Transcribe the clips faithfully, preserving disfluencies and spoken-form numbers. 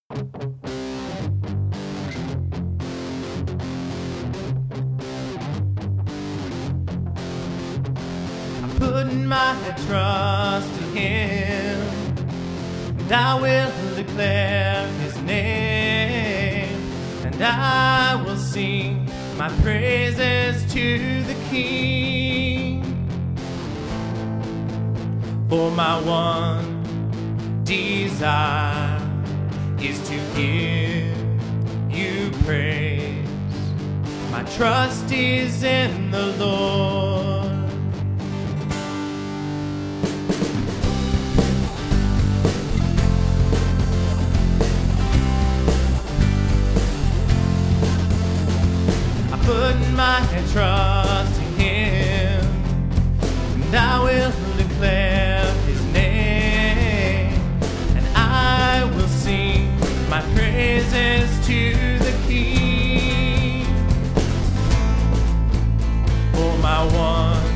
Put my trust in Him, and I will declare His name, and I will sing my praises to the King. For my one desire is to give you praise. My trust is in the Lord. Put my trust in Him, and I will declare His name, and I will sing my praises to the King. For my one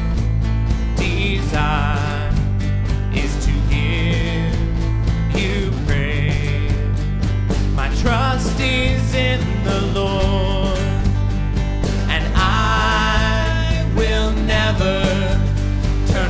desire is to give you praise. My trust is in the Lord. Never turn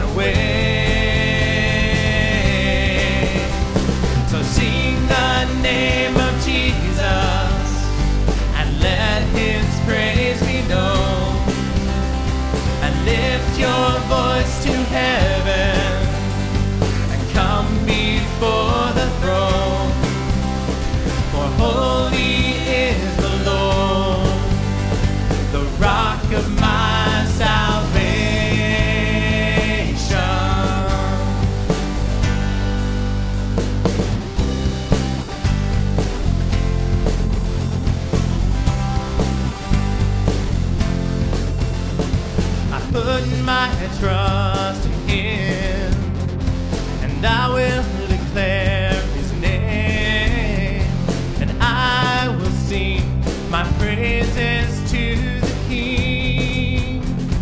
away. So sing the name of Jesus and let His praise be known, and lift your voice to heaven and come before the throne. For holy is the Lord, the rock of my salvation. Put my trust in Him, and I will declare His name, and I will sing my praises to the King.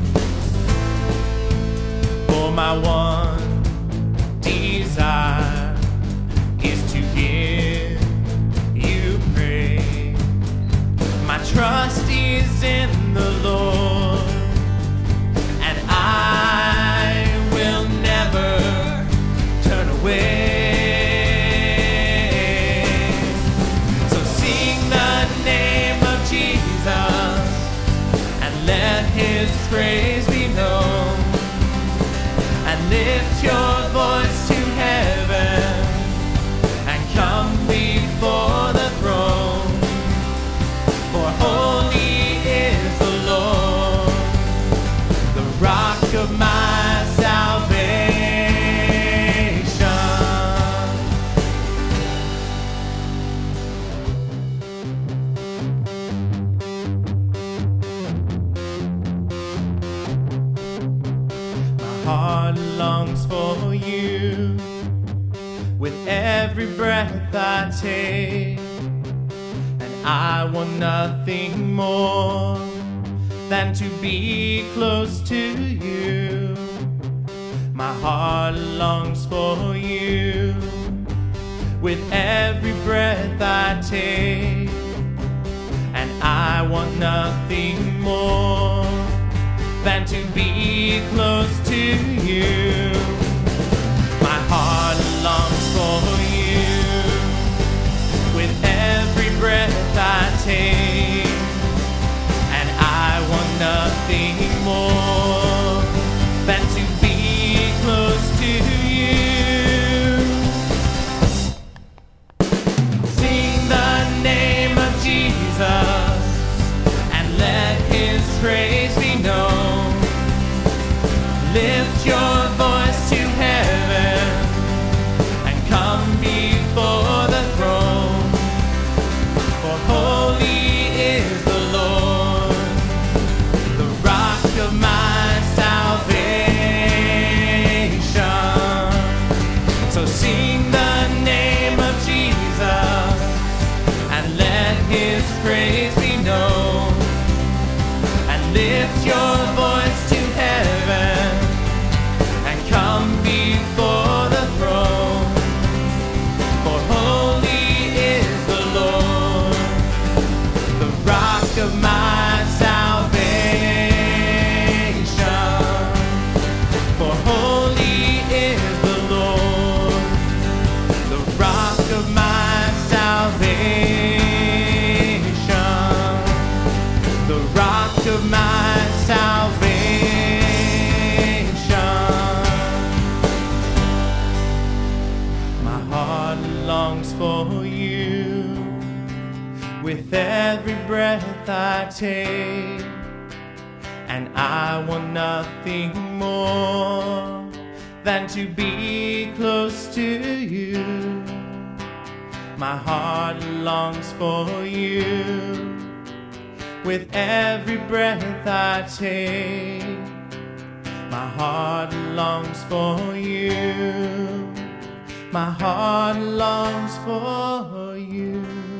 For my one desire is to give you praise. My trust is in the Lord. I will never turn away. So sing the name of Jesus and let His praise be known, and lift your voice to heaven and come before the throne. For holy is the Lord, rock of my salvation. My heart longs for you with every breath I take, and I want nothing more than to be close to you. My heart longs for you with every breath I take, and I want nothing more than to be close to you. My heart longs for you with every breath I take, I want nothing more than to be close to you. Sing the name of Jesus and let His praise be known. Lift your voice to heaven and come before the throne. For holy is the Lord, of my salvation. So sing the name of Jesus and let His praise be known, and lift your voice to heaven and come before the throne. For holy is the Lord. for you. With every breath I take, and I want nothing more than to be close to you. My heart longs for you. With every breath I take, my heart longs for you. My heart longs for you.